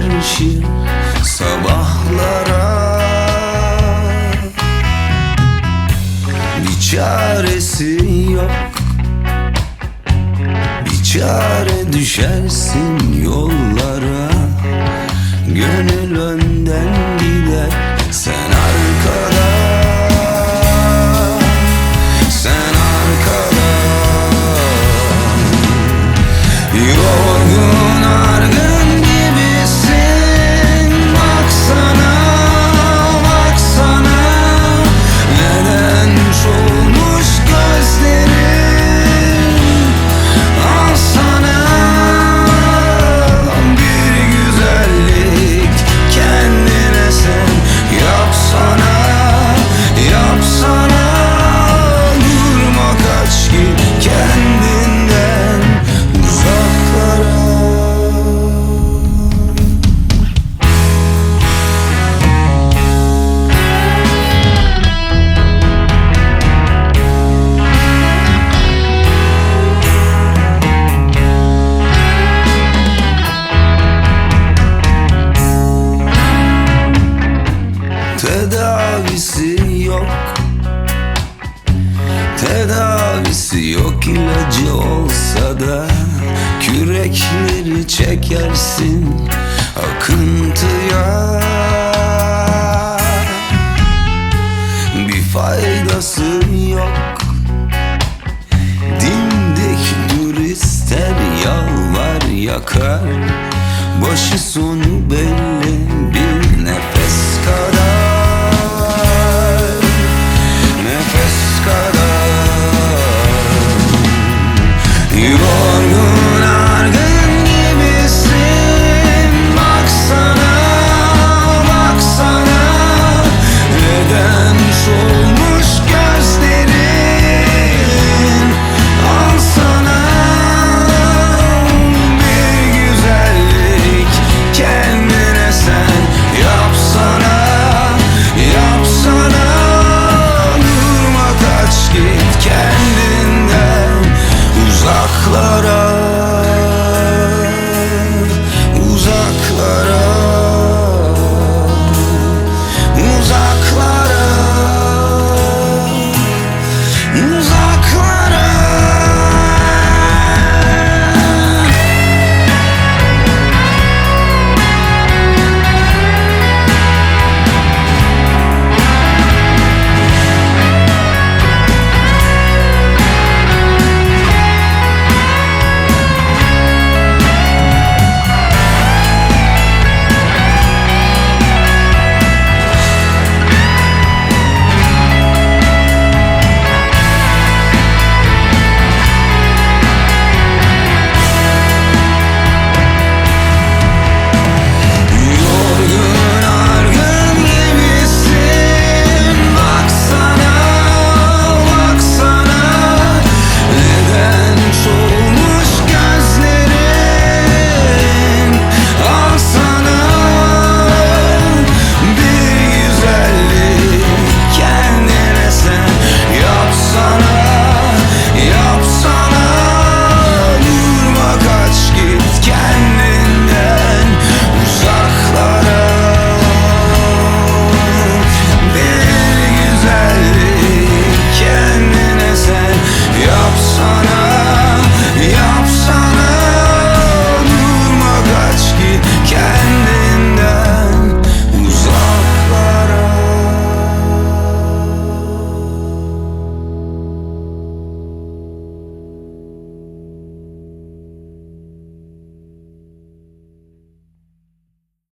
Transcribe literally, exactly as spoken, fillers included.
karşı sabahlara. Bir çaresi yok, bir çare düşersin yollara. Gönül önden gider, sen arkada, sen arkada. Yorgun argın gibisin, baksana, baksana. Neden solmuş gözlerin, alsana bir güzellik kendine sen. Yapsana, yapsana. Durma, kaç git kendinden uzaklara. Tedavisi yok, tedavisi yok. İlacı olsa da kürekleri çekersin akıntıya. Bir faydası yok, dimdik dur ister, yalvar yakar. Başı sonu belli